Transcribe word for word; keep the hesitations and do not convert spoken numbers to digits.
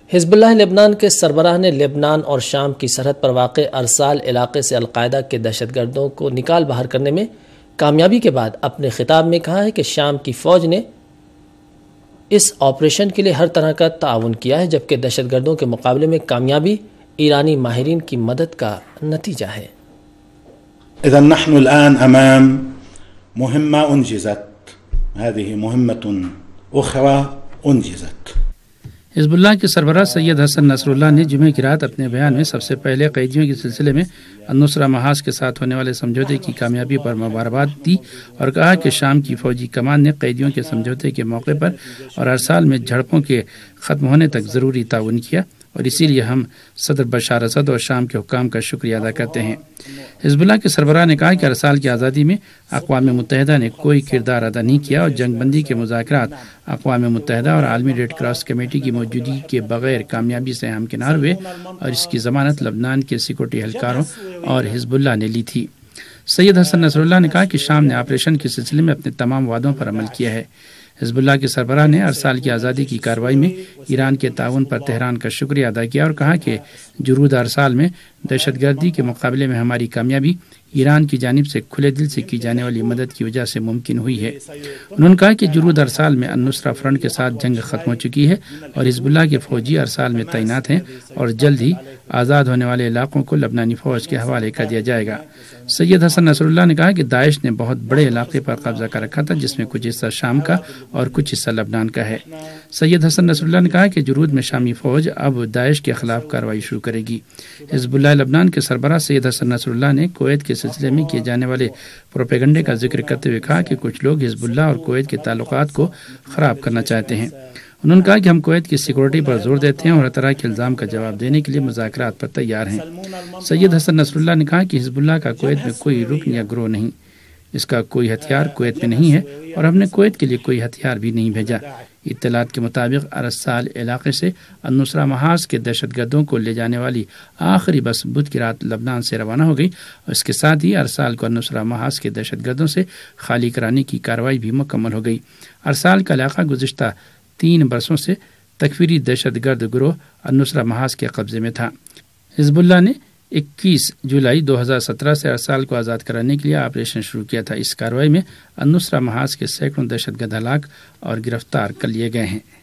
حزب اللہ لبنان کے سربراہ نے لبنان اور شام کی سرحد پر واقع ارسال علاقے سے القاعدہ کے دہشت گردوں کو نکال باہر کرنے میں کامیابی کے بعد اپنے خطاب میں کہا ہے کہ شام کی فوج نے اس آپریشن کے لیے ہر طرح کا تعاون کیا ہے، جبکہ دہشت گردوں کے مقابلے میں کامیابی ایرانی ماہرین کی مدد کا نتیجہ ہے۔ إذا نحن الآن أمام مهمة أنجزت، هذه مهمة أخرى أنجزت۔ حزب اللہ کے سربراہ سید حسن نصر اللہ نے جمعہ کی رات اپنے بیان میں سب سے پہلے قیدیوں کے سلسلے میں النصرہ محاذ کے ساتھ ہونے والے سمجھوتے کی کامیابی پر مبارکباد دی اور کہا کہ شام کی فوجی کمان نے قیدیوں کے سمجھوتے کے موقع پر اور ارسال میں جھڑپوں کے ختم ہونے تک ضروری تعاون کیا، اور اسی لیے ہم صدر بشار اسد اور شام کے حکام کا شکریہ ادا کرتے ہیں۔ حزب اللہ کے سربراہ نے کہا کہ ارسال کی آزادی میں اقوام متحدہ نے کوئی کردار ادا نہیں کیا اور جنگ بندی کے مذاکرات اقوام متحدہ اور عالمی ریڈ کراس کمیٹی کی موجودگی کے بغیر کامیابی سے ہمکنار ہوئے، اور اس کی ضمانت لبنان کے سیکورٹی اہلکاروں اور حزب اللہ نے لی تھی۔ سید حسن نصر اللہ نے کہا کہ شام نے آپریشن کے سلسلے میں اپنے تمام وعدوں پر عمل کیا ہے۔ حزب اللہ کے سربراہ نے ارسال کی آزادی کی کارروائی میں ایران کے تعاون پر تہران کا شکریہ ادا کیا اور کہا کہ جرود ارسال میں دہشت گردی کے مقابلے میں ہماری کامیابی ایران کی جانب سے کھلے دل سے کی جانے والی مدد کی وجہ سے ممکن ہوئی ہے۔ انہوں نے کہا کہ جرود ارسال میں النصرہ فرنٹ کے ساتھ جنگ ختم ہو چکی ہے اور حزب اللہ کے فوجی ارسال میں تعینات ہیں اور جلد ہی آزاد ہونے والے علاقوں کو لبنانی فوج کے حوالے کر دیا جائے گا۔ سید حسن نصر اللہ نے کہا کہ داعش نے بہت بڑے علاقے پر قبضہ کر رکھا تھا، جس میں کچھ حصہ شام کا اور کچھ حصہ لبنان کا ہے۔ سید حسن نصر اللہ نے کہا کہ جرود میں شامی فوج اب داعش کے خلاف کارروائی شروع کرے گی۔ حزب اللہ لبنان کے سربراہ سید حسن نصر اللہ نے کویت کے سلسلے میں کیے جانے والے پروپیگنڈے کا ذکر کرتے ہوئے کہا کہ کچھ لوگ حزب اللہ اور کویت کے تعلقات کو خراب کرنا چاہتے ہیں۔ انہوں نے کہا کہ ہم کویت کی سیکورٹی پر زور دیتے ہیں اور ہر طرح کے الزام کا جواب دینے کے لیے مذاکرات پر تیار ہیں۔ سید حسن نصر اللہ نے کہا کہ حزب اللہ کا کویت میں کوئی رکن یا گروہ نہیں، اس کا کوئی ہتھیار کویت میں نہیں ہے اور ہم نے کویت کے لیے کوئی ہتھیار بھی نہیں بھیجا۔ اطلاعات کے مطابق ارسال علاقے سے النصرہ محاذ کے دہشت گردوں کو لے جانے والی آخری بس بدھ کی رات لبنان سے روانہ ہو گئی اور اس کے ساتھ ہی ارسال کو النصرہ محاذ کے دہشت گردوں سے خالی کرانے کی کارروائی بھی مکمل ہو گئی۔ ارسال کا علاقہ گزشتہ تین برسوں سے تکفیری دہشت گرد گروہ النصرہ محاذ کے قبضے میں تھا۔ حزب اللہ نے اکیس جولائی دو ہزار سترہ سے ارسال کو آزاد کرانے کے لیے آپریشن شروع کیا تھا۔ اس کارروائی میں النصرہ محاذ کے سینکڑوں دہشت گرد ہلاک اور گرفتار کر لیے گئے ہیں۔